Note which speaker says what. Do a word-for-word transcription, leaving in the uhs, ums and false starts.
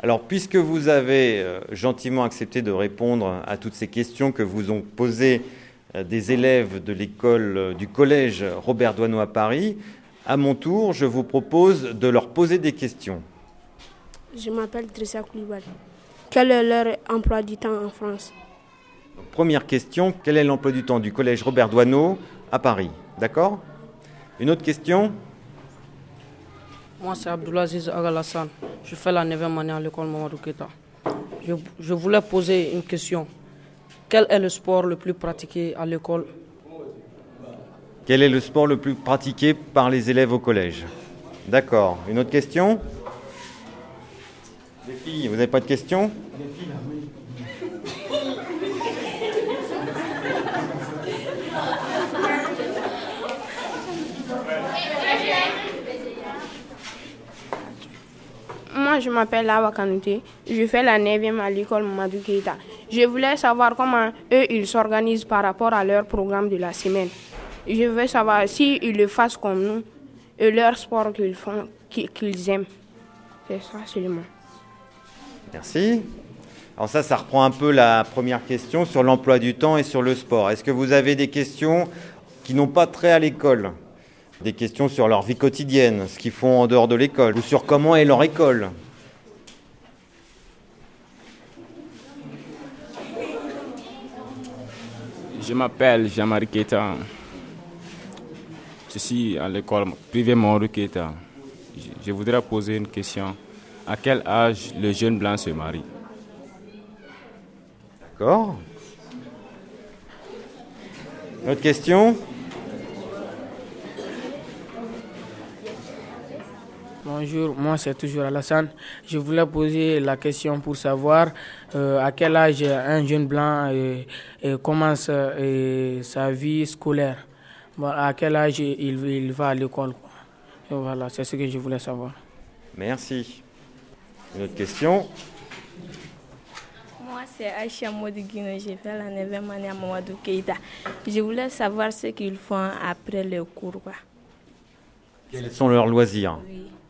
Speaker 1: Alors, puisque vous avez euh, gentiment accepté de répondre à toutes ces questions que vous ont posées euh, des élèves de l'école euh, du collège Robert Doisneau à Paris, à mon tour, je vous propose de leur poser des questions.
Speaker 2: Je m'appelle Trissa Koulibaly. Quel est leur emploi du temps en France?
Speaker 1: Donc, première question, quel est l'emploi du temps du collège Robert Doisneau à Paris? D'accord? Une autre question?
Speaker 3: Moi, c'est Abdoulaziz Agalassane. Je fais la neuvième année à l'école Mamadou Keita. Je, je voulais poser une question. Quel est le sport le plus pratiqué à l'école?
Speaker 1: Quel est le sport le plus pratiqué par les élèves au collège? D'accord. Une autre question? Les filles, vous n'avez pas de questions? Les filles, là, oui.
Speaker 2: Moi, je m'appelle Awa Kanouté. Je fais la neuvième à l'école Mamadou Keita. Je voulais savoir comment eux, ils s'organisent par rapport à leur programme de la semaine. Je veux savoir s'ils le font comme nous et leur sport qu'ils font, qu'ils aiment. C'est ça seulement.
Speaker 1: Merci. Alors ça, ça reprend un peu la première question sur l'emploi du temps et sur le sport. Est-ce que vous avez des questions qui n'ont pas trait à l'école? Des questions sur leur vie quotidienne, ce qu'ils font en dehors de l'école, ou sur comment est leur école?
Speaker 4: Je m'appelle Jean-Marie Keita. Je suis à l'école privée Mamadou Keita. Je voudrais poser une question. À quel âge le jeune blanc se marie?
Speaker 1: D'accord. Autre question?
Speaker 5: Bonjour, moi c'est toujours Alassane. Je voulais poser la question pour savoir euh, à quel âge un jeune blanc euh, euh, commence euh, sa vie scolaire. Bon, à quel âge il, il va à l'école. Et voilà, c'est ce que je voulais savoir.
Speaker 1: Merci. Une autre question?
Speaker 6: Moi, c'est Aïcha Modiguino. J'ai fait la neuvième année à Mamadou Keita. Je voulais savoir ce qu'ils font après le cours. Quoi.
Speaker 1: Quels sont leurs loisirs?
Speaker 6: Oui.